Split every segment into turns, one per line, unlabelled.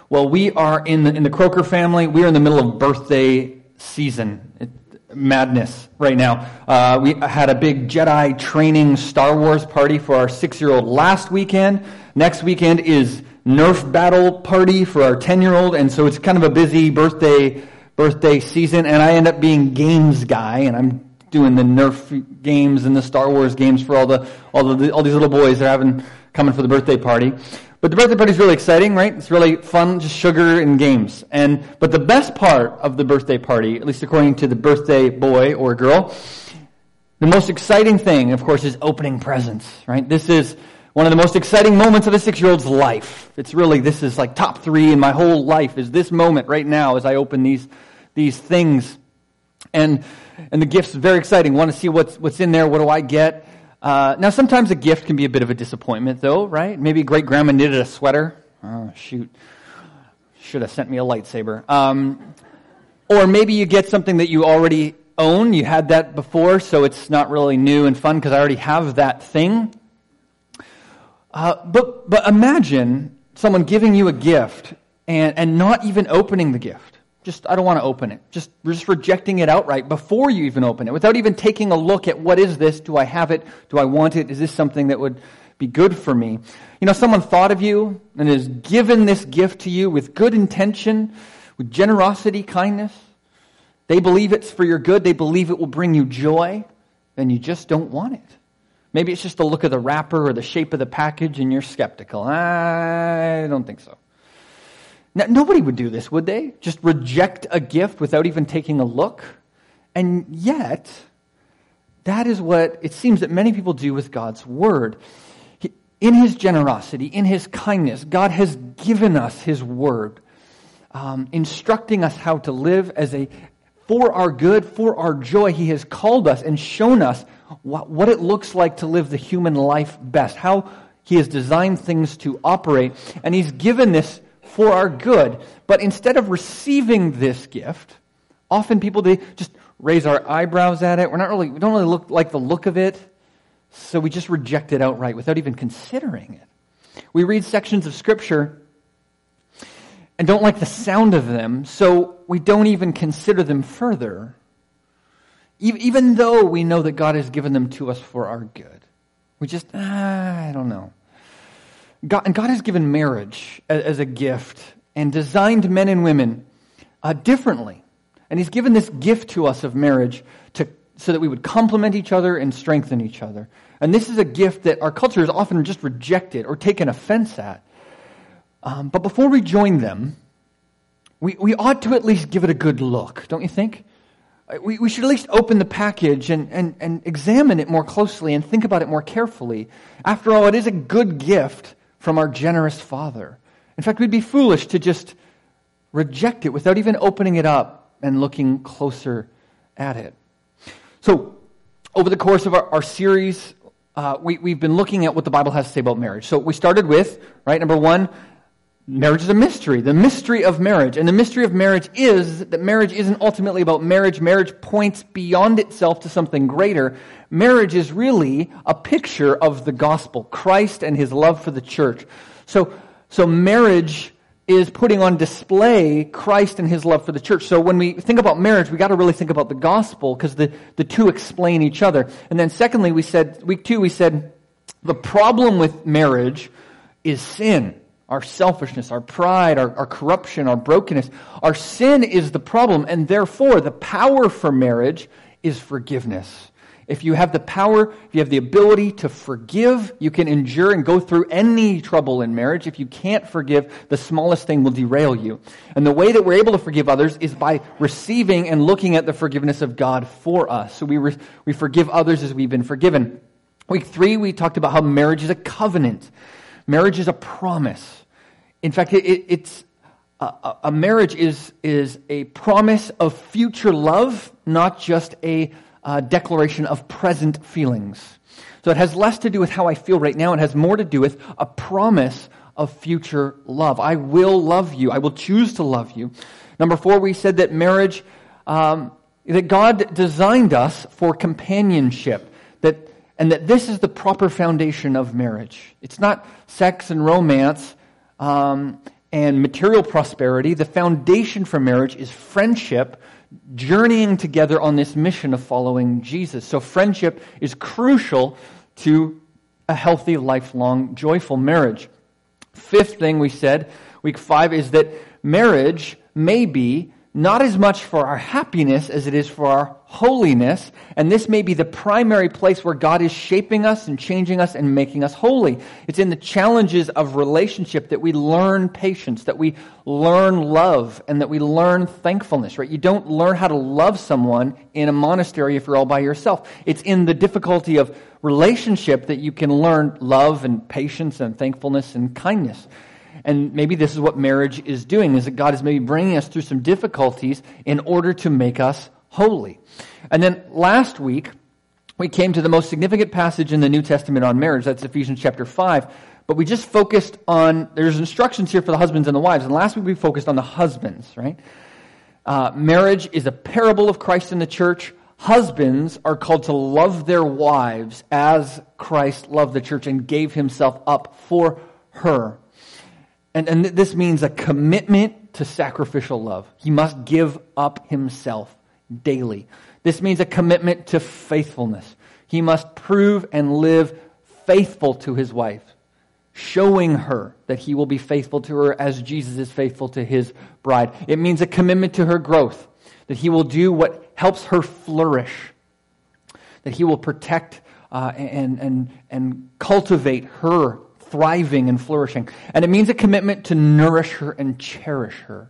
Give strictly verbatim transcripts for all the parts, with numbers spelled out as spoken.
Well, we are in the in the Croker family. We are in the middle of birthday season, it, madness right now. Uh, we had a big Jedi training Star Wars party for our six-year-old last weekend. Next weekend is Nerf battle party for our ten-year-old, and so it's kind of a busy birthday birthday season. And I end up being games guy, and I'm doing the Nerf games and the Star Wars games for all the all the all these little boys that are having coming for the birthday party. But the birthday party is really exciting, right? It's really fun, just sugar and games. And but the best part of the birthday party, at least according to the birthday boy or girl, the most exciting thing, of course, is opening presents, right? This is one of the most exciting moments of a six-year-old's life. It's really, this is like top three in my whole life, is this moment right now as I open these these things. And and the gift's very exciting. Want to see what's what's in there, what do I get? Uh, now, sometimes a gift can be a bit of a disappointment, though, right? Maybe great-grandma knitted a sweater. Oh, shoot. Should have sent me a lightsaber. Um, or maybe you get something that you already own. You had that before, so it's not really new and fun because I already have that thing. Uh, but but imagine someone giving you a gift and, and not even opening the gift. Just, I don't want to open it. Just, just rejecting it outright before you even open it, without even taking a look at what is this? Do I have it? Do I want it? Is this something that would be good for me? You know, someone thought of you and has given this gift to you with good intention, with generosity, kindness. They believe it's for your good. They believe it will bring you joy. Then you just don't want it. Maybe it's just the look of the wrapper or the shape of the package and you're skeptical. I don't think so. Now, nobody would do this, would they? Just reject a gift without even taking a look? And yet, that is what it seems that many people do with God's Word. He, in His generosity, in His kindness, God has given us His Word, um, instructing us how to live as a for our good, for our joy. He has called us and shown us what, what it looks like to live the human life best, how He has designed things to operate, and He's given this for our good. But instead of receiving this gift, often people, they just raise our eyebrows at it. We're not really, we don't really look like the look of it, so we just reject it outright without even considering it. We read sections of Scripture and don't like the sound of them, so we don't even consider them further, even though we know that God has given them to us for our good. We just, ah, I don't know. God, and God has given marriage as, as a gift and designed men and women uh, differently. And He's given this gift to us of marriage to so that we would complement each other and strengthen each other. And this is a gift that our culture has often just rejected or taken offense at. Um, but before we join them, we, we ought to at least give it a good look, don't you think? We, we should at least open the package and, and, and examine it more closely and think about it more carefully. After all, it is a good gift from our generous Father. In fact, we'd be foolish to just reject it without even opening it up and looking closer at it. So, over the course of our, our series, uh, we, we've been looking at what the Bible has to say about marriage. So we started with, right, number one, marriage is a mystery, the mystery of marriage. And the mystery of marriage is that marriage isn't ultimately about marriage. Marriage points beyond itself to something greater. Marriage is really a picture of the gospel, Christ and His love for the church. So, so marriage is putting on display Christ and His love for the church. So when we think about marriage, we got to really think about the gospel because the, the two explain each other. And then secondly, we said, week two, we said the problem with marriage is sin. Our selfishness, our pride, our, our corruption, our brokenness. Our sin is the problem, and therefore the power for marriage is forgiveness. If you have the power, if you have the ability to forgive, you can endure and go through any trouble in marriage. If you can't forgive, the smallest thing will derail you. And the way that we're able to forgive others is by receiving and looking at the forgiveness of God for us. So we re- we forgive others as we've been forgiven. Week three, we talked about how marriage is a covenant. Marriage is a promise. In fact, it, it, it's a, a marriage is is a promise of future love, not just a uh, declaration of present feelings. So it has less to do with how I feel right now. It has more to do with a promise of future love. I will love you. I will choose to love you. Number four, we said that marriage, um, that God designed us for companionship. That And that this is the proper foundation of marriage. It's not sex and romance. Um, and material prosperity, the foundation for marriage is friendship, journeying together on this mission of following Jesus. So friendship is crucial to a healthy, lifelong, joyful marriage. Fifth thing we said, week five, is that marriage may be not as much for our happiness as it is for our holiness, and this may be the primary place where God is shaping us and changing us and making us holy. It's in the challenges of relationship that we learn patience, that we learn love, and that we learn thankfulness, right? You don't learn how to love someone in a monastery if you're all by yourself. It's in the difficulty of relationship that you can learn love and patience and thankfulness and kindness. And maybe this is what marriage is doing, is that God is maybe bringing us through some difficulties in order to make us holy. And then last week, we came to the most significant passage in the New Testament on marriage. That's Ephesians chapter five. But we just focused on, there's instructions here for the husbands and the wives. And last week we focused on the husbands, right? Uh, marriage is a parable of Christ in the church. Husbands are called to love their wives as Christ loved the church and gave himself up for her. And, and this means a commitment to sacrificial love. He must give up himself daily. This means a commitment to faithfulness. He must prove and live faithful to his wife, showing her that he will be faithful to her as Jesus is faithful to his bride. It means a commitment to her growth, that he will do what helps her flourish, that he will protect uh, and, and, and cultivate her thriving and flourishing. And it means a commitment to nourish her and cherish her.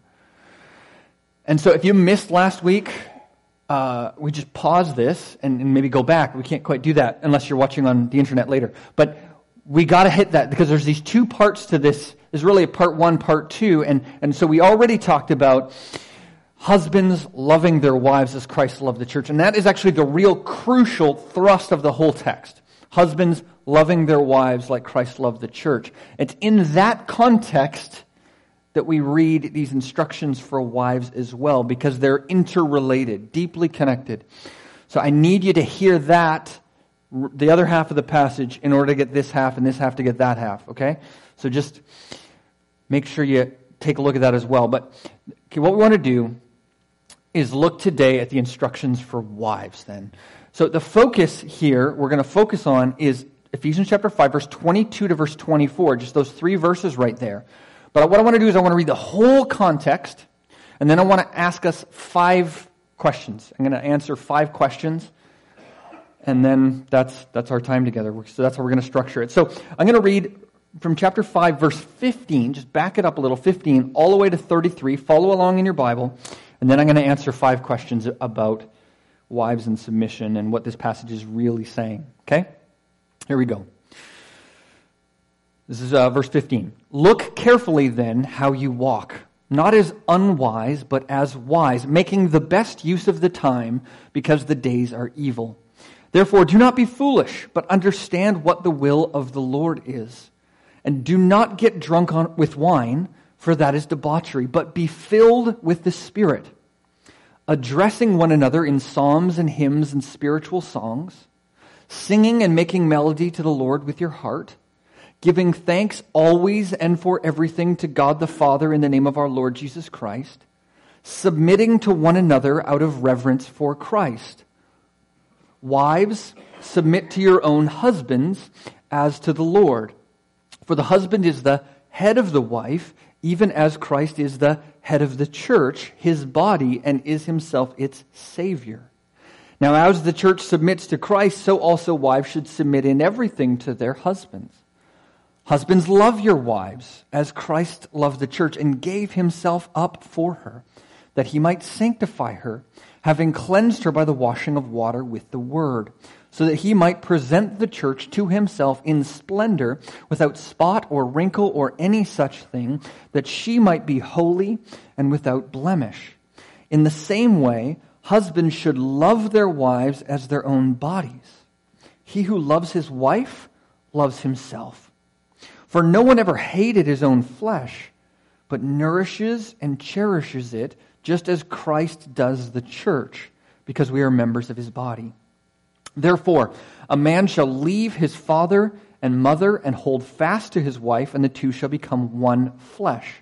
And so if you missed last week, uh, we just pause this and, and maybe go back. We can't quite do that unless you're watching on the internet later. But we got to hit that because there's these two parts to this. There's really a part one, part two. And, and so we already talked about husbands loving their wives as Christ loved the church. And that is actually the real crucial thrust of the whole text. Husbands loving their wives like Christ loved the church. It's in that context that we read these instructions for wives as well, because they're interrelated, deeply connected. So I need you to hear that, the other half of the passage, in order to get this half and this half to get that half, okay? So just make sure you take a look at that as well. But okay, what we want to do is look today at the instructions for wives then. So the focus here, we're going to focus on, is Ephesians chapter five, verse twenty-two to verse twenty-four, just those three verses right there. But what I want to do is I want to read the whole context, and then I want to ask us five questions. I'm going to answer five questions, and then that's that's our time together. So that's how we're going to structure it. So I'm going to read from chapter five, verse fifteen, just back it up a little, fifteen, all the way to thirty-three. Follow along in your Bible, and then I'm going to answer five questions about wives and submission and what this passage is really saying. Okay? Here we go. This is uh, verse fifteen. Look carefully then how you walk, not as unwise, but as wise, making the best use of the time, because the days are evil. Therefore, do not be foolish, but understand what the will of the Lord is. And do not get drunk on, with wine, for that is debauchery, but be filled with the Spirit, addressing one another in psalms and hymns and spiritual songs, singing and making melody to the Lord with your heart, giving thanks always and for everything to God the Father in the name of our Lord Jesus Christ, submitting to one another out of reverence for Christ. Wives, submit to your own husbands as to the Lord. For the husband is the head of the wife, even as Christ is the head of the church, his body, and is himself its Savior. Now, as the church submits to Christ, so also wives should submit in everything to their husbands. Husbands, love your wives, as Christ loved the church and gave himself up for her, that he might sanctify her, having cleansed her by the washing of water with the word, so that he might present the church to himself in splendor, without spot or wrinkle or any such thing, that she might be holy and without blemish. In the same way, husbands should love their wives as their own bodies. He who loves his wife loves himself. For no one ever hated his own flesh, but nourishes and cherishes it, just as Christ does the church, because we are members of his body. Therefore, a man shall leave his father and mother and hold fast to his wife, and the two shall become one flesh.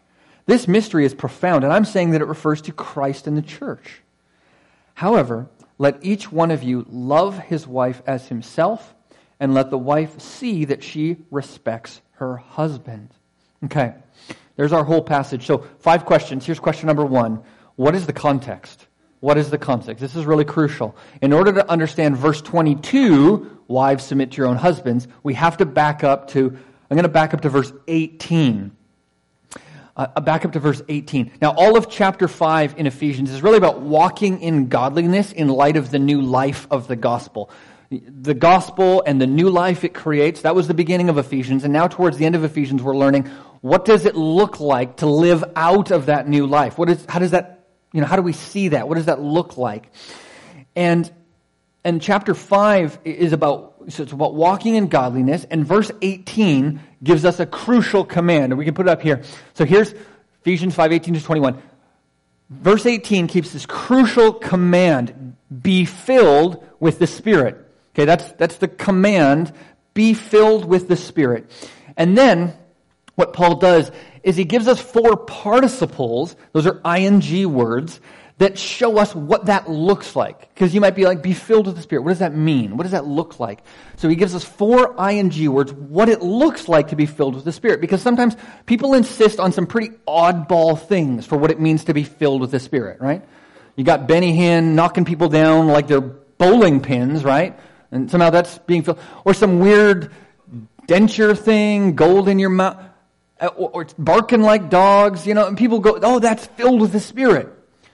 This mystery is profound, and I'm saying that it refers to Christ and the church. However, let each one of you love his wife as himself, and let the wife see that she respects her husband. Okay, there's our whole passage. So five questions. Here's question number one. What is the context? What is the context? This is really crucial. In order to understand verse twenty-two, wives submit to your own husbands, we have to back up to, I'm going to back up to verse eighteen. Uh, back up to verse eighteen. Now, all of chapter five in Ephesians is really about walking in godliness in light of the new life of the gospel. The gospel and the new life it creates, that was the beginning of Ephesians. And now towards the end of Ephesians, we're learning, what does it look like to live out of that new life? What is, how does that, you know, how do we see that? What does that look like? And, and chapter five is about, so it's about walking in godliness. And verse eighteen gives us a crucial command. And we can put it up here. So here's Ephesians five, eighteen to twenty-one. Verse eighteen keeps this crucial command, be filled with the Spirit. Okay, that's that's the command, be filled with the Spirit. And then, what Paul does is he gives us four participles, those are ing words, that show us what that looks like. Because you might be like, be filled with the Spirit. What does that mean? What does that look like? So he gives us four ing words, what it looks like to be filled with the Spirit. Because sometimes people insist on some pretty oddball things for what it means to be filled with the Spirit, right? You got Benny Hinn knocking people down like they're bowling pins, right? And somehow that's being filled. Or some weird denture thing, gold in your mouth, or, or barking like dogs, you know, and people go, oh, that's filled with the Spirit.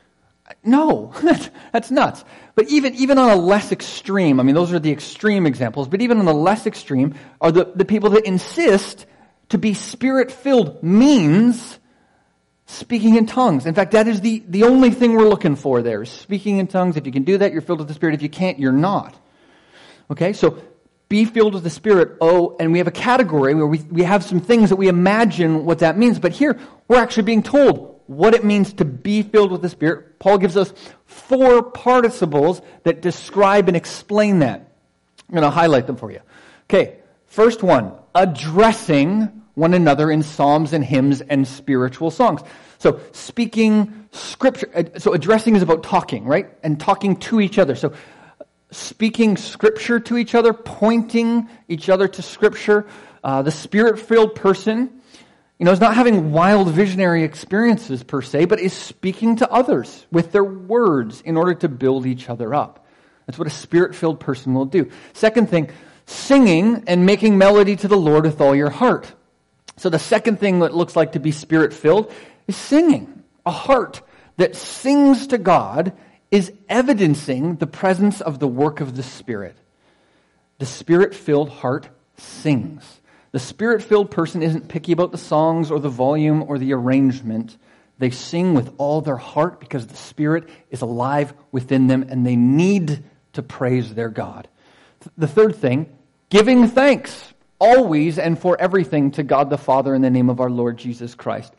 No, that's nuts. But even, even on a less extreme, I mean, those are the extreme examples, but even on the less extreme are the, the people that insist to be Spirit-filled means speaking in tongues. In fact, that is the, the only thing we're looking for there, is speaking in tongues. If you can do that, you're filled with the Spirit. If you can't, you're not. Okay, so be filled with the Spirit. Oh, and we have a category where we, we have some things that we imagine what that means. But here, we're actually being told what it means to be filled with the Spirit. Paul gives us four participles that describe and explain that. I'm going to highlight them for you. Okay, first one, addressing one another in psalms and hymns and spiritual songs. So speaking scripture, so addressing is about talking, right? And talking to each other. So speaking scripture to each other, pointing each other to scripture. Uh, the Spirit-filled person, you know, is not having wild visionary experiences per se, but is speaking to others with their words in order to build each other up. That's what a Spirit-filled person will do. Second thing, singing and making melody to the Lord with all your heart. So the second thing that looks like to be Spirit-filled is singing. A heart that sings to God is evidencing the presence of the work of the Spirit. The Spirit-filled heart sings. The Spirit-filled person isn't picky about the songs or the volume or the arrangement. They sing with all their heart because the Spirit is alive within them and they need to praise their God. The third thing, giving thanks always and for everything to God the Father in the name of our Lord Jesus Christ.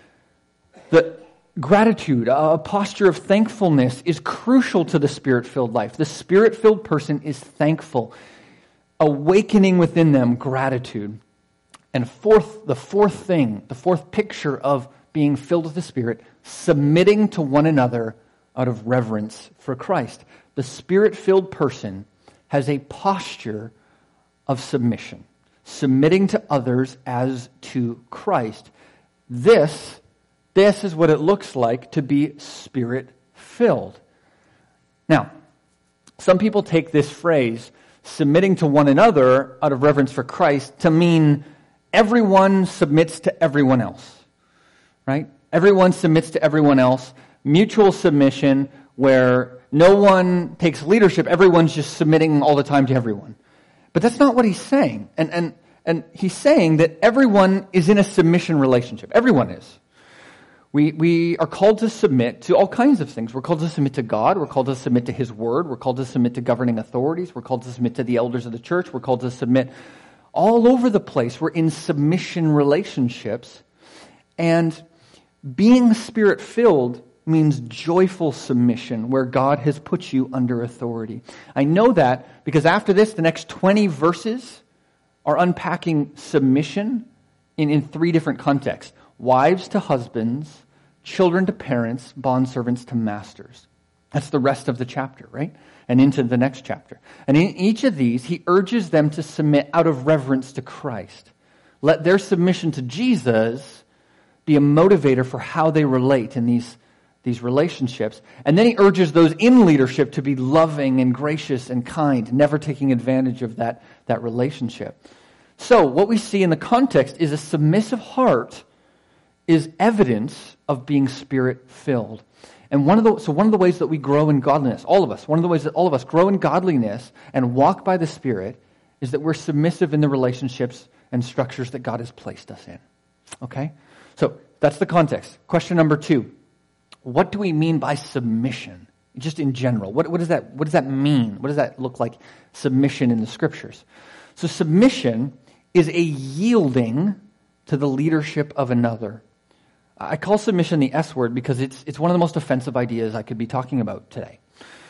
The gratitude, a posture of thankfulness is crucial to the Spirit-filled life. The Spirit-filled person is thankful, awakening within them gratitude. And fourth, the fourth thing, the fourth picture of being filled with the Spirit, submitting to one another out of reverence for Christ. The Spirit-filled person has a posture of submission, submitting to others as to Christ. This This is what it looks like to be Spirit-filled. Now, some people take this phrase, submitting to one another out of reverence for Christ, to mean everyone submits to everyone else, right? Everyone submits to everyone else. Mutual submission where no one takes leadership, everyone's just submitting all the time to everyone. But that's not what he's saying. And, and, and he's saying that everyone is in a submission relationship. Everyone is. We we are called to submit to all kinds of things. We're called to submit to God. We're called to submit to His Word. We're called to submit to governing authorities. We're called to submit to the elders of the church. We're called to submit all over the place. We're in submission relationships. And being Spirit-filled means joyful submission where God has put you under authority. I know that because after this, the next twenty verses are unpacking submission in, in three different contexts. wives to husbands, children to parents, bondservants to masters. That's the rest of the chapter, right? And into the next chapter. And in each of these, he urges them to submit out of reverence to Christ. Let their submission to Jesus be a motivator for how they relate in these, these relationships. And then he urges those in leadership to be loving and gracious and kind, never taking advantage of that, that relationship. So what we see in the context is a submissive heart is evidence of being Spirit-filled. And one of the so one of the ways that we grow in godliness, all of us, one of the ways that all of us grow in godliness and walk by the Spirit is that we're submissive in the relationships and structures that God has placed us in. Okay? So that's the context. Question number two. What do we mean by submission? Just in general. What, what does that what does that mean? What does that look like, submission in the Scriptures? So submission is a yielding to the leadership of another. I call submission the S word because it's it's one of the most offensive ideas I could be talking about today.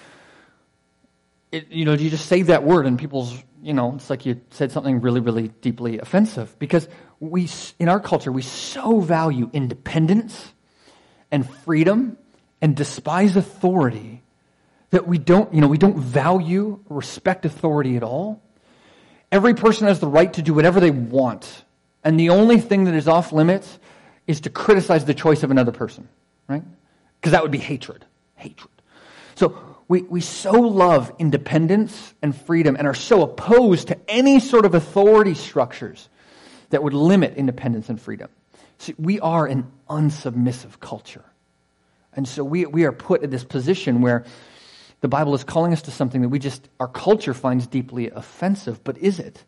It, you know, you just say that word and people's, you know, it's like you said something really, really deeply offensive. Because we, in our culture, we so value independence and freedom and despise authority that we don't, you know, we don't value, respect authority at all. Every person has the right to do whatever they want. And the only thing that is off limits is to criticize the choice of another person, right? Because that would be hatred. Hatred. So we, we so love independence and freedom and are so opposed to any sort of authority structures that would limit independence and freedom. See, we are an unsubmissive culture. And so we, we are put in this position where the Bible is calling us to something that we just, our culture finds deeply offensive, but is it?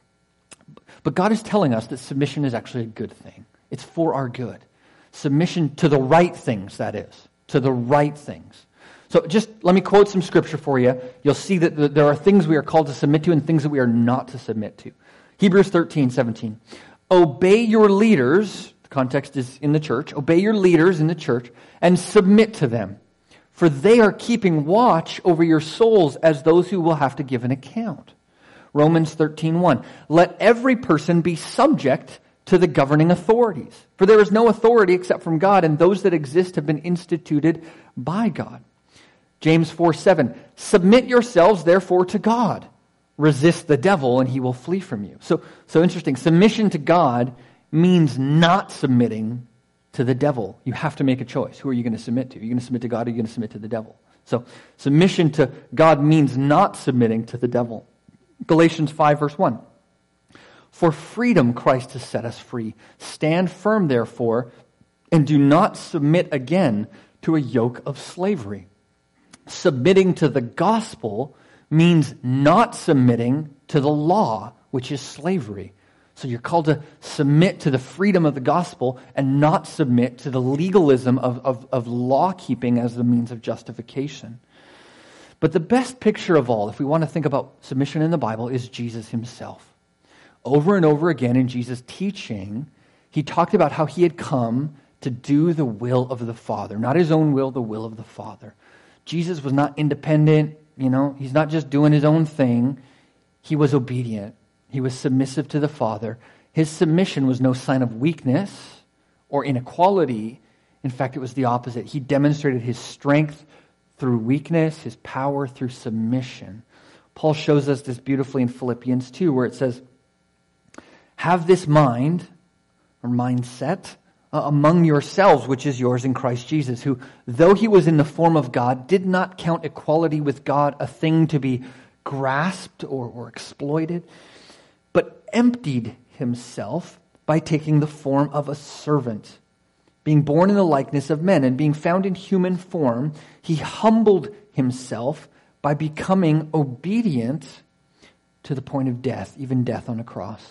But God is telling us that submission is actually a good thing. It's for our good. Submission to the right things, that is. To the right things. So just let me quote some scripture for you. You'll see that there are things we are called to submit to and things that we are not to submit to. Hebrews thirteen seventeen. Obey your leaders, the context is in the church, obey your leaders in the church and submit to them. For they are keeping watch over your souls as those who will have to give an account. Romans thirteen one. Let every person be subject to the governing authorities. For there is no authority except from God, and those that exist have been instituted by God. James four seven. Submit yourselves therefore to God. Resist the devil and he will flee from you. So, so interesting. Submission to God means not submitting to the devil. You have to make a choice. Who are you going to submit to? Are you going to submit to God or are you going to submit to the devil? So submission to God means not submitting to the devil. Galatians five verse one. For freedom Christ has set us free. Stand firm, therefore, and do not submit again to a yoke of slavery. Submitting to the gospel means not submitting to the law, which is slavery. So you're called to submit to the freedom of the gospel and not submit to the legalism of, of, of law-keeping as the means of justification. But the best picture of all, if we want to think about submission in the Bible, is Jesus himself. Over and over again in Jesus' teaching, he talked about how he had come to do the will of the Father. Not his own will, the will of the Father. Jesus was not independent, you know, he's not just doing his own thing. He was obedient. He was submissive to the Father. His submission was no sign of weakness or inequality. In fact, it was the opposite. He demonstrated his strength through weakness, his power through submission. Paul shows us this beautifully in Philippians two, where it says, have this mind, or mindset, uh, among yourselves, which is yours in Christ Jesus, who, though he was in the form of God, did not count equality with God a thing to be grasped or, or exploited, but emptied himself by taking the form of a servant. Being born in the likeness of men and being found in human form, he humbled himself by becoming obedient to the point of death, even death on a cross.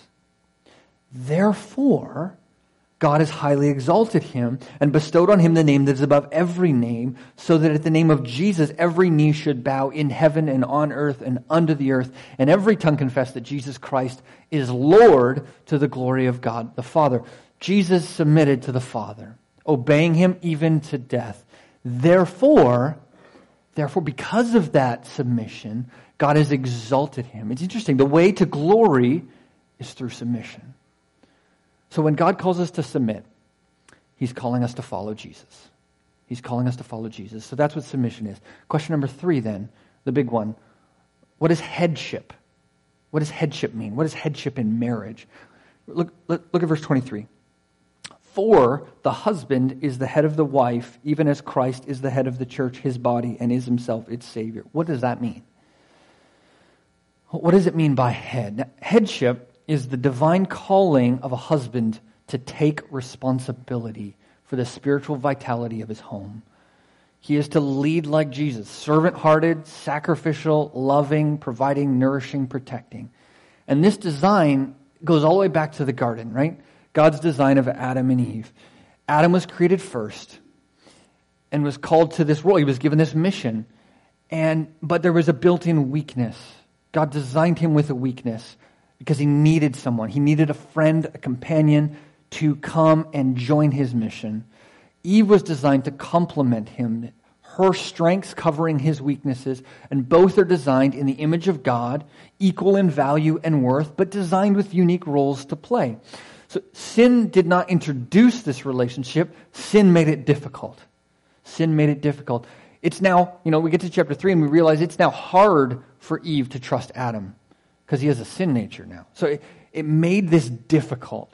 Therefore, God has highly exalted him and bestowed on him the name that is above every name, so that at the name of Jesus every knee should bow in heaven and on earth and under the earth, and every tongue confess that Jesus Christ is Lord, to the glory of God the Father. Jesus submitted to the Father, obeying him even to death. Therefore, therefore, because of that submission, God has exalted him. It's interesting. The way to glory is through submission. So when God calls us to submit, He's calling us to follow Jesus. He's calling us to follow Jesus. So that's what submission is. Question number three then, the big one. What is headship? What does headship mean? What is headship in marriage? Look, look, look at verse twenty-three. For the husband is the head of the wife, even as Christ is the head of the church, his body, and is himself its Savior. What does that mean? What does it mean by head? Now, headship is the divine calling of a husband to take responsibility for the spiritual vitality of his home. He is to lead like Jesus, servant-hearted, sacrificial, loving, providing, nourishing, protecting. And this design goes all the way back to the garden, right? God's design of Adam and Eve. Adam was created first and was called to this role. He was given this mission. And but there was a built-in weakness. God designed him with a weakness because he needed someone. He needed a friend, a companion to come and join his mission. Eve was designed to complement him, her strengths covering his weaknesses, and both are designed in the image of God, equal in value and worth, but designed with unique roles to play. So sin did not introduce this relationship. Sin made it difficult. Sin made it difficult. It's now, you know, we get to chapter three and we realize it's now hard for Eve to trust Adam because he has a sin nature now. So it, it made this difficult.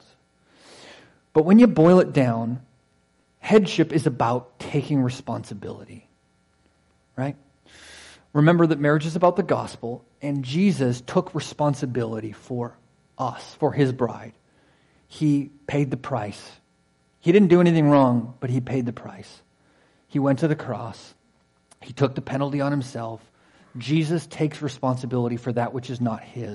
But when you boil it down, headship is about taking responsibility, right? Remember that marriage is about the gospel, and Jesus took responsibility for us, for his bride. He paid the price. He didn't do anything wrong, but he paid the price. He went to the cross. He took the penalty on himself. Jesus takes responsibility for that which is not his,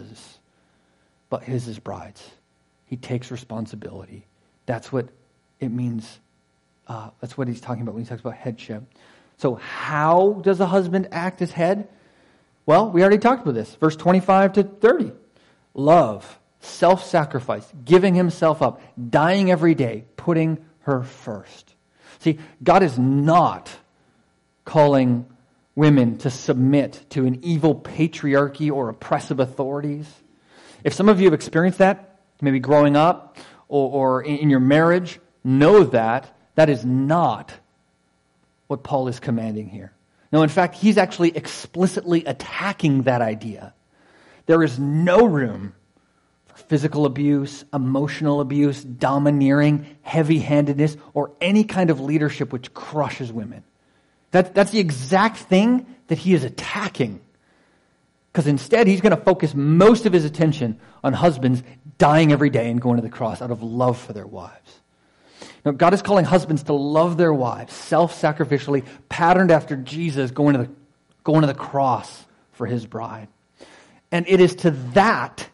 but his is bride's. He takes responsibility. That's what it means. Uh, that's what he's talking about when he talks about headship. So how does a husband act as head? Well, we already talked about this. Verse twenty-five to thirty. Love, self-sacrifice, giving himself up, dying every day, putting her first. See, God is not calling women to submit to an evil patriarchy or oppressive authorities. If some of you have experienced that, maybe growing up or, or in your marriage, know that that is not what Paul is commanding here. No, in fact, he's actually explicitly attacking that idea. There is no room for physical abuse, emotional abuse, domineering, heavy-handedness, or any kind of leadership which crushes women. That, that's the exact thing that he is attacking. Because instead, he's going to focus most of his attention on husbands dying every day and going to the cross out of love for their wives. Now, God is calling husbands to love their wives self-sacrificially, patterned after Jesus going to the, going to the cross for his bride. And it is to that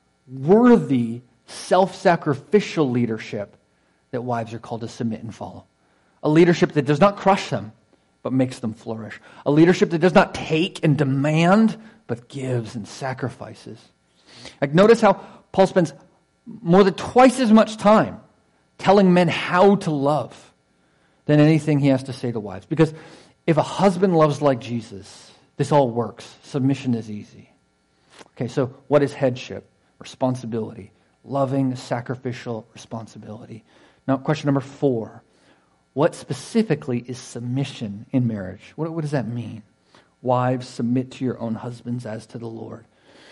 worthy, self-sacrificial leadership that wives are called to submit and follow. A leadership that does not crush them, but makes them flourish. A leadership that does not take and demand, but gives and sacrifices. Like, notice how Paul spends more than twice as much time telling men how to love than anything he has to say to wives. Because if a husband loves like Jesus, this all works. Submission is easy. Okay, so what is headship? Responsibility. Loving, sacrificial responsibility. Now, question number four. What specifically is submission in marriage? What, what does that mean? Wives, submit to your own husbands as to the Lord.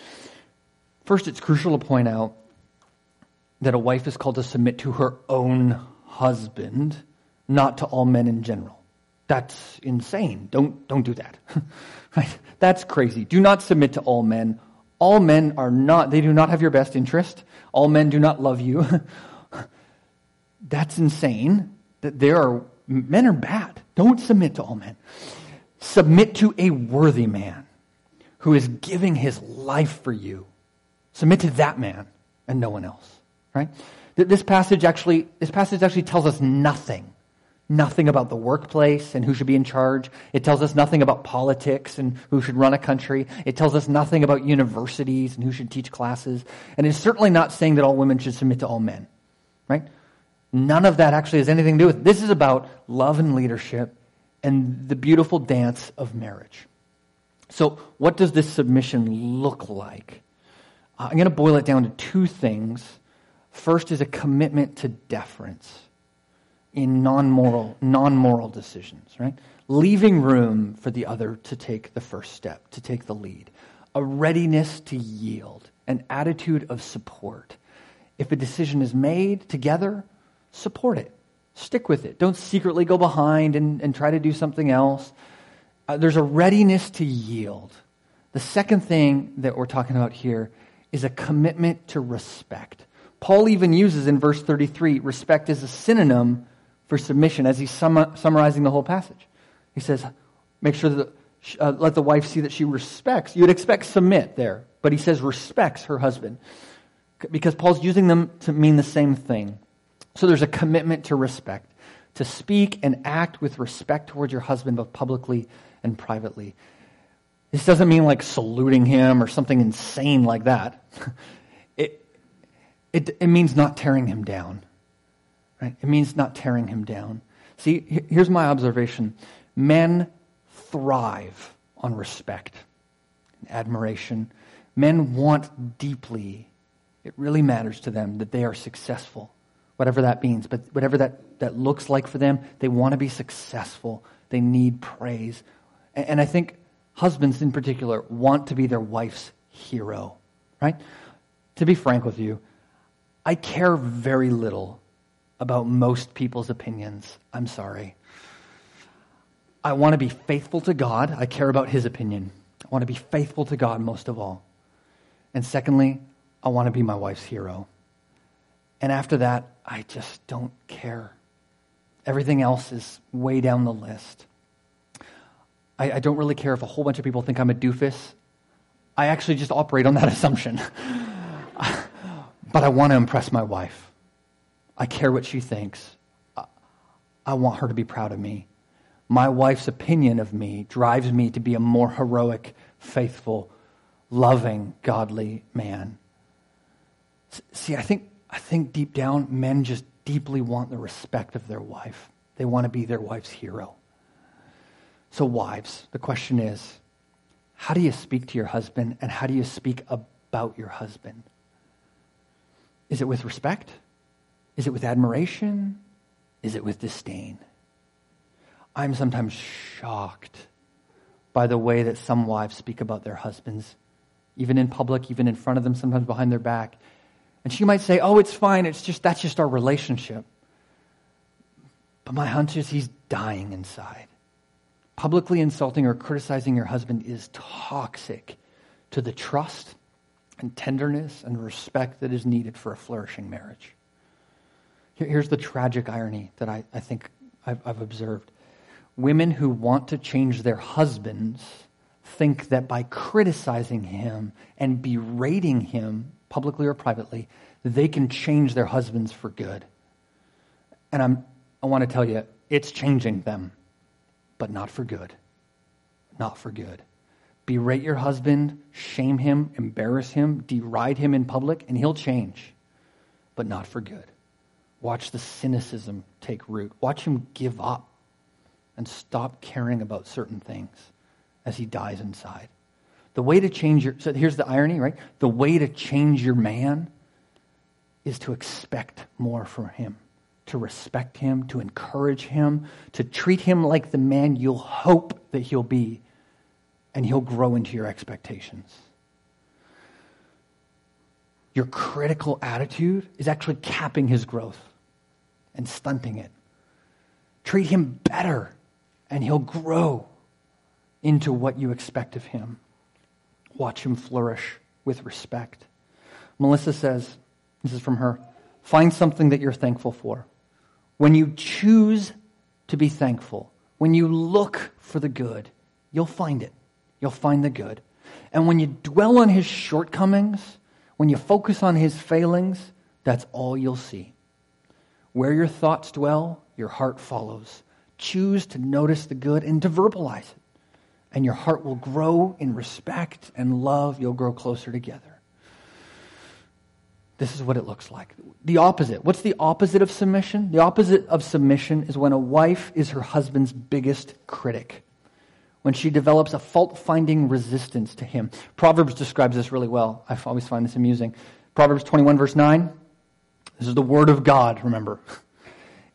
First, it's crucial to point out that a wife is called to submit to her own husband, not to all men in general. That's insane. Don't, don't do that. Right? That's crazy. Do not submit to all men. All men are not, they do not have your best interest. All men do not love you. That's insane. That there are, men are bad. Don't submit to all men. Submit to a worthy man who is giving his life for you. Submit to that man and no one else. Right? This passage actually, this passage actually tells us nothing. Nothing about the workplace and who should be in charge. It tells us nothing about politics and who should run a country. It tells us nothing about universities and who should teach classes. And it's certainly not saying that all women should submit to all men. Right? None of that actually has anything to do with it. This is about love and leadership and the beautiful dance of marriage. So what does this submission look like? Uh, I'm going to boil it down to two things. First is a commitment to deference. in non-moral, non-moral decisions, right? Leaving room for the other to take the first step, to take the lead. A readiness to yield, an attitude of support. If a decision is made together, support it. Stick with it. Don't secretly go behind and, and try to do something else. Uh, there's a readiness to yield. The second thing that we're talking about here is a commitment to respect. Paul even uses in verse thirty-three, respect as a synonym for submission as he's sum- summarizing the whole passage. He says, make sure that, uh, let the wife see that she respects. You'd expect submit there, but he says respects her husband because Paul's using them to mean the same thing. So there's a commitment to respect, to speak and act with respect towards your husband, both publicly and privately. This doesn't mean like saluting him or something insane like that. It, it, it means not tearing him down. Right? It means not tearing him down. See, here's my observation. Men thrive on respect and admiration. Men want deeply, it really matters to them that they are successful, whatever that means. But whatever that, that looks like for them, they want to be successful. They need praise. And, and I think husbands in particular want to be their wife's hero, right? To be frank with you, I care very little about most people's opinions. I'm sorry. I want to be faithful to God. I care about His opinion. I want to be faithful to God most of all. And secondly, I want to be my wife's hero. And after that, I just don't care. Everything else is way down the list. I, I don't really care if a whole bunch of people think I'm a doofus. I actually just operate on that assumption. But I want to impress my wife. I care what she thinks. I want her to be proud of me. My wife's opinion of me drives me to be a more heroic, faithful, loving, godly man. See, I think I think deep down, men just deeply want the respect of their wife. They want to be their wife's hero. So wives, the question is, how do you speak to your husband and how do you speak about your husband? Is it with respect? Is it with admiration? Is it with disdain? I'm sometimes shocked by the way that some wives speak about their husbands, even in public, even in front of them, sometimes behind their back. And she might say, oh, it's fine, it's just that's just our relationship. But my hunch is he's dying inside. Publicly insulting or criticizing your husband is toxic to the trust and tenderness and respect that is needed for a flourishing marriage. Here's the tragic irony that I, I think I've, I've observed. Women who want to change their husbands think that by criticizing him and berating him, publicly or privately, they can change their husbands for good. And I'm, I want to tell you, it's changing them, but not for good. Not for good. Berate your husband, shame him, embarrass him, deride him in public, and he'll change, but not for good. Watch the cynicism take root. Watch him give up and stop caring about certain things as he dies inside. The way to change your, so here's the irony, right? The way to change your man is to expect more from him, to respect him, to encourage him, to treat him like the man you'll hope that he'll be, and he'll grow into your expectations. Your critical attitude is actually capping his growth and stunting it. Treat him better, and he'll grow into what you expect of him. Watch him flourish with respect. Melissa says, this is from her, find something that you're thankful for. When you choose to be thankful, when you look for the good, you'll find it. You'll find the good. And when you dwell on his shortcomings, when you focus on his failings, that's all you'll see. Where your thoughts dwell, your heart follows. Choose to notice the good and to verbalize it. And your heart will grow in respect and love. You'll grow closer together. This is what it looks like. The opposite. What's the opposite of submission? The opposite of submission is when a wife is her husband's biggest critic. When she develops a fault-finding resistance to him. Proverbs describes this really well. I always find this amusing. Proverbs twenty-one, verse nine. This is the word of God, remember.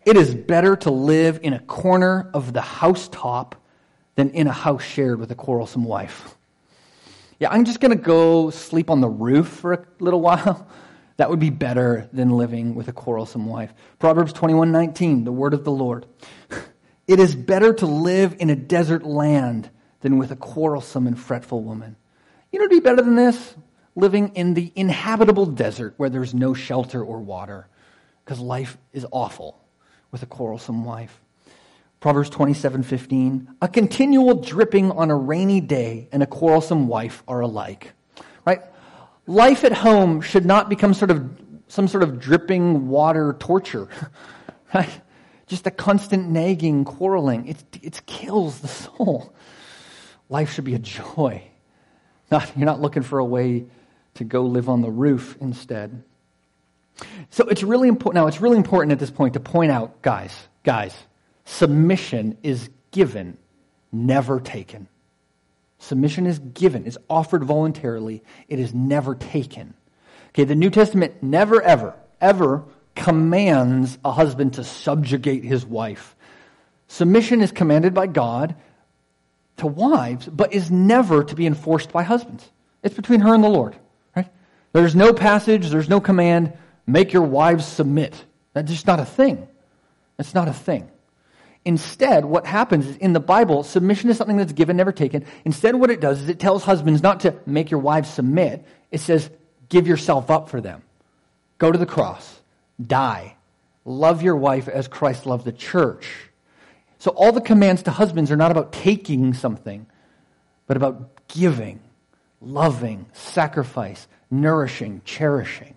It is better to live in a corner of the housetop than in a house shared with a quarrelsome wife. Yeah, I'm just going to go sleep on the roof for a little while. That would be better than living with a quarrelsome wife. Proverbs twenty-one nineteen, the word of the Lord. It is better to live in a desert land than with a quarrelsome and fretful woman. You know what would be better than this? Living in the inhabitable desert where there's no shelter or water, because life is awful with a quarrelsome wife. Proverbs twenty-seven fifteen, a continual dripping on a rainy day and a quarrelsome wife are alike. Right? Life at home should not become sort of some sort of dripping water torture. Right? Just a constant nagging, quarreling. It, it kills the soul. Life should be a joy. Not, you're not looking for a way to go live on the roof instead. So it's really important. Now, it's really important at this point to point out, guys, guys, submission is given, never taken. Submission is given, is offered voluntarily. It is never taken. Okay, the New Testament never, ever, ever commands a husband to subjugate his wife. Submission is commanded by God to wives, but is never to be enforced by husbands. It's between her and the Lord, right? There's no passage, there's no command, make your wives submit. That's just not a thing. It's not a thing. Instead, what happens is in the Bible, submission is something that's given, never taken. Instead, what it does is it tells husbands not to make your wives submit. It says, give yourself up for them. Go to the cross. Die. Love your wife as Christ loved the church. So all the commands to husbands are not about taking something, but about giving, loving, sacrifice, nourishing, cherishing.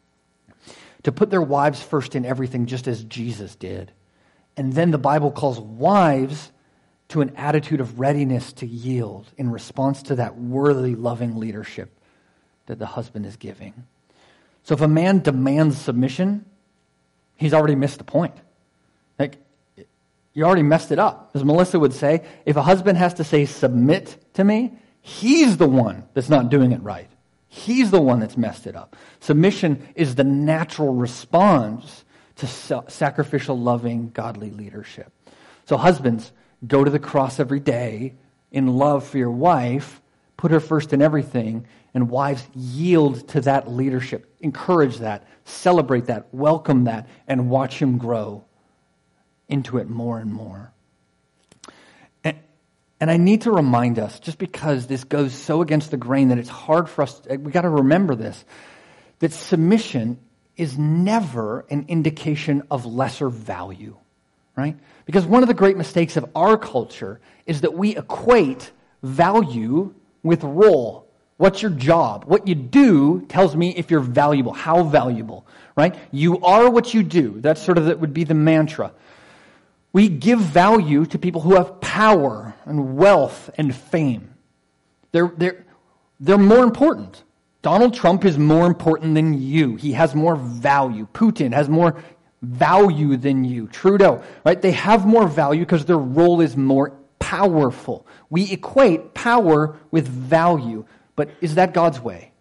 To put their wives first in everything, just as Jesus did. And then the Bible calls wives to an attitude of readiness to yield in response to that worthy, loving leadership that the husband is giving. So if a man demands submission, he's already missed the point. Like, you already messed it up. As Melissa would say, if a husband has to say, submit to me, he's the one that's not doing it right. He's the one that's messed it up. Submission is the natural response to sacrificial, loving, godly leadership. So husbands, go to the cross every day in love for your wife, put her first in everything, and wives, yield to that leadership. Encourage that, celebrate that, welcome that, and watch him grow into it more and more. And, and I need to remind us, just because this goes so against the grain that it's hard for us, we got to remember this, that submission is never an indication of lesser value, right? Because one of the great mistakes of our culture is that we equate value with role. What's your job? What you do tells me if you're valuable, how valuable, right? You are what you do. That's sort of, that would be the mantra. We give value to people who have power and wealth and fame. They're, they're, they're more important. Donald Trump is more important than you. He has more value. Putin has more value than you. Trudeau, right? They have more value because their role is more powerful. We equate power with value. But is that God's way?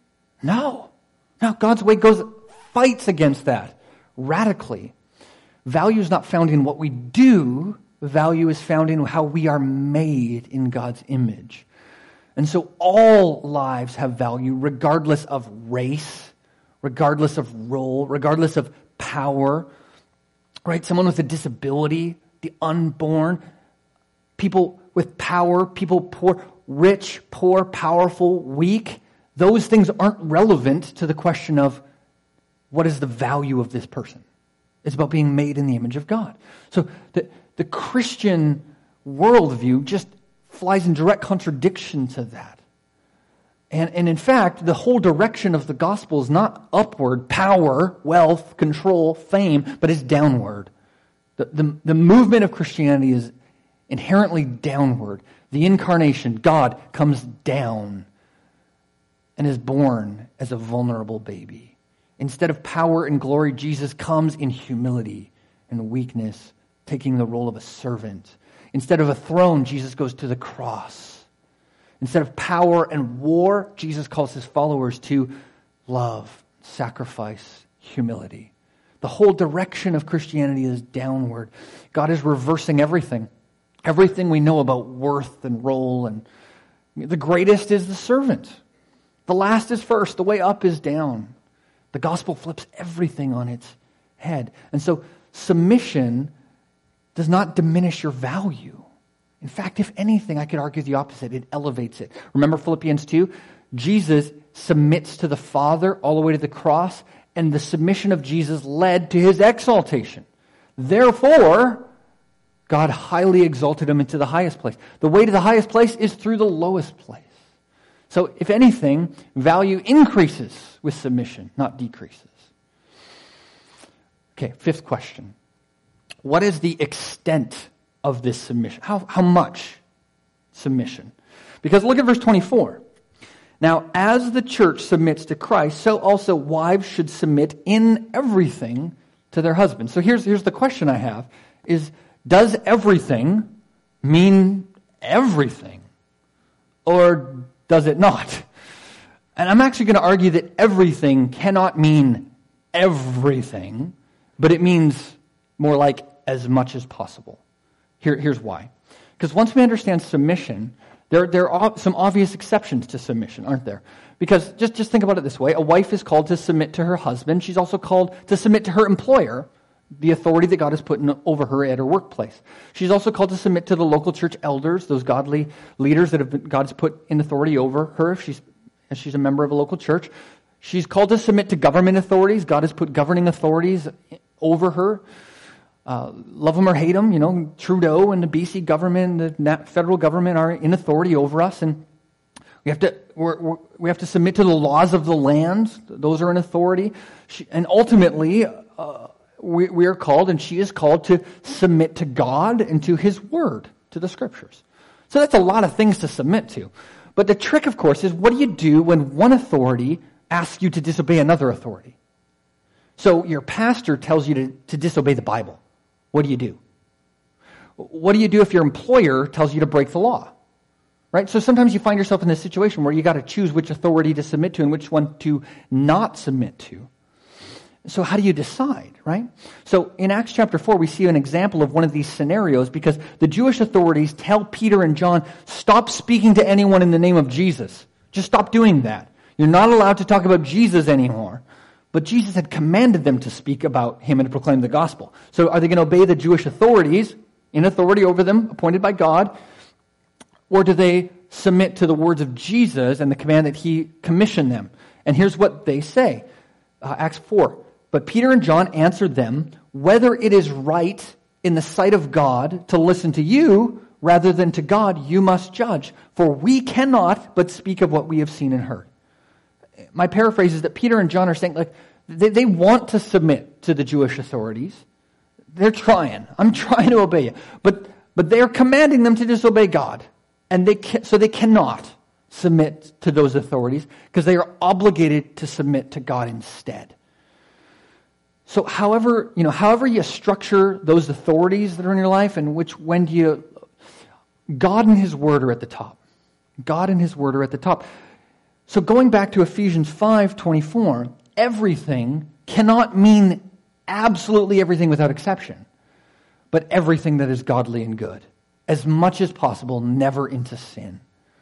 No. No, God's way goes, fights against that radically. Value is not found in what we do. Value is found in how we are made in God's image. And so all lives have value regardless of race, regardless of role, regardless of power, right? Someone with a disability, the unborn, people with power, people poor, rich, poor, powerful, weak. Those things aren't relevant to the question of what is the value of this person. It's about being made in the image of God. So the, the Christian worldview just flies in direct contradiction to that. And, and in fact, the whole direction of the gospel is not upward, power, wealth, control, fame, but it's downward. The, the, the movement of Christianity is inherently downward. The incarnation, God, comes down and is born as a vulnerable baby. Instead of power and glory, Jesus comes in humility and weakness, taking the role of a servant. Instead of a throne, Jesus goes to the cross. Instead of power and war, Jesus calls his followers to love, sacrifice, humility. The whole direction of Christianity is downward. God is reversing everything. Everything we know about worth and role. And the greatest is the servant. The last is first. The way up is down. The gospel flips everything on its head. And so submission does not diminish your value. In fact, if anything, I could argue the opposite. It elevates it. Remember Philippians two? Jesus submits to the Father all the way to the cross, and the submission of Jesus led to his exaltation. Therefore, God highly exalted him into the highest place. The way to the highest place is through the lowest place. So, if anything, value increases with submission, not decreases. Okay, fifth question. What is the extent of this submission? How, how much submission? Because look at verse twenty-four. Now, as the church submits to Christ, so also wives should submit in everything to their husbands. So here's, here's the question I have, is does everything mean everything? Or does it not? And I'm actually going to argue that everything cannot mean everything, but it means more like as much as possible. Here, here's why. Because once we understand submission, there, there are some obvious exceptions to submission, aren't there? Because just, just think about it this way. A wife is called to submit to her husband. She's also called to submit to her employer, the authority that God has put in, over her at her workplace. She's also called to submit to the local church elders, those godly leaders that have been, God's put in authority over her if she's, if she's a member of a local church. She's called to submit to government authorities. God has put governing authorities over her. Uh, love them or hate them, you know, Trudeau and the B C government, the federal government are in authority over us, and we have to we're, we're, we have to submit to the laws of the land. Those are in authority, she, and ultimately uh, we, we are called, and she is called to submit to God and to His Word, to the Scriptures. So that's a lot of things to submit to. But the trick, of course, is what do you do when one authority asks you to disobey another authority? So your pastor tells you to, to disobey the Bible. What do you do? What do you do if your employer tells you to break the law? Right? So sometimes you find yourself in this situation where you got to choose which authority to submit to and which one to not submit to. So how do you decide, right? So in Acts chapter four, we see an example of one of these scenarios because the Jewish authorities tell Peter and John, stop speaking to anyone in the name of Jesus. Just stop doing that. You're not allowed to talk about Jesus anymore. But Jesus had commanded them to speak about him and to proclaim the gospel. So are they going to obey the Jewish authorities in authority over them, appointed by God? Or do they submit to the words of Jesus and the command that he commissioned them? And here's what they say. Uh, Acts four. But Peter and John answered them, whether it is right in the sight of God to listen to you rather than to God, you must judge. For we cannot but speak of what we have seen and heard. My paraphrase is that Peter and John are saying, like, they, they want to submit to the Jewish authorities. They're trying. I'm trying to obey you. But but they're commanding them to disobey God. And they can, so they cannot submit to those authorities because they are obligated to submit to God instead. So however, you know, however you structure those authorities that are in your life and which when do you God and His Word are at the top. God and His Word are at the top. So going back to Ephesians five twenty-four, everything cannot mean absolutely everything without exception, but everything that is godly and good. As much as possible, never into sin.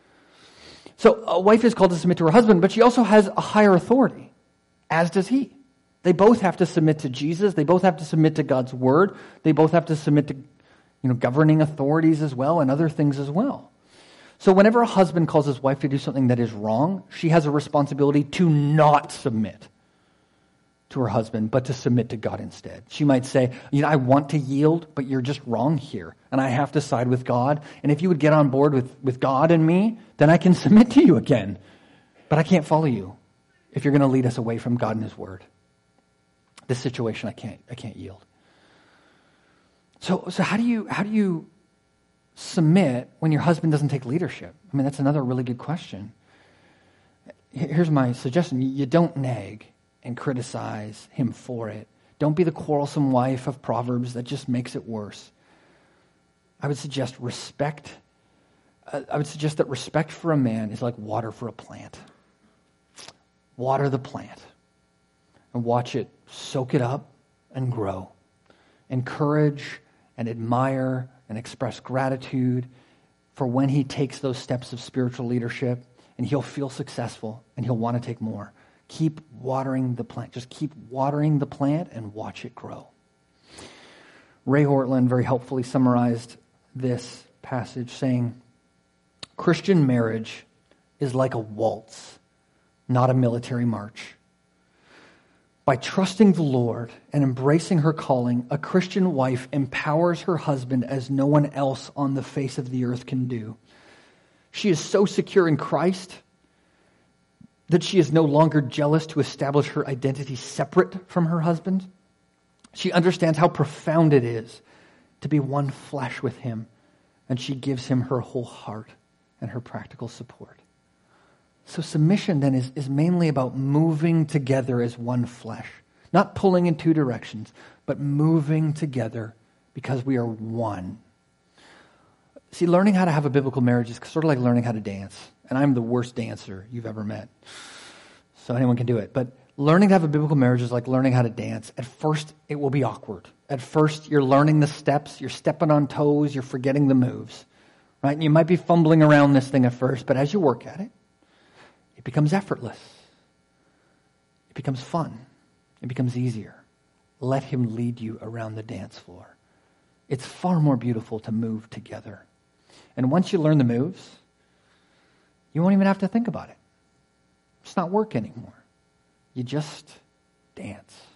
So a wife is called to submit to her husband, but she also has a higher authority, as does he. They both have to submit to Jesus. They both have to submit to God's Word. They both have to submit to, you know, governing authorities as well and other things as well. So whenever a husband calls his wife to do something that is wrong, she has a responsibility to not submit to her husband, but to submit to God instead. She might say, you know, I want to yield, but you're just wrong here, and I have to side with God. And if you would get on board with, with God and me, then I can submit to you again. But I can't follow you if you're going to lead us away from God and His Word. This situation, I can't, I can't yield. So, so how do you, how do you submit when your husband doesn't take leadership? I mean, that's another really good question. Here's my suggestion. You don't nag and criticize him for it. Don't be the quarrelsome wife of Proverbs that just makes it worse. I would suggest respect. I would suggest that respect for a man is like water for a plant. Water the plant and watch it soak it up and grow. Encourage and admire and express gratitude for when he takes those steps of spiritual leadership, and he'll feel successful and he'll want to take more. Keep watering the plant. Just keep watering the plant and watch it grow. Ray Hortland very helpfully summarized this passage saying, Christian marriage is like a waltz, not a military march. By trusting the Lord and embracing her calling, a Christian wife empowers her husband as no one else on the face of the earth can do. She is so secure in Christ that she is no longer jealous to establish her identity separate from her husband. She understands how profound it is to be one flesh with him, and she gives him her whole heart and her practical support. So submission then is, is mainly about moving together as one flesh, not pulling in two directions, but moving together because we are one. See, learning how to have a biblical marriage is sort of like learning how to dance. And I'm the worst dancer you've ever met. So anyone can do it. But learning to have a biblical marriage is like learning how to dance. At first, it will be awkward. At first, you're learning the steps. You're stepping on toes. You're forgetting the moves. Right? And you might be fumbling around this thing at first, but as you work at it, it becomes effortless. It becomes fun. It becomes easier. Let him lead you around the dance floor. It's far more beautiful to move together. And once you learn the moves, you won't even have to think about it. It's not work anymore. You just dance.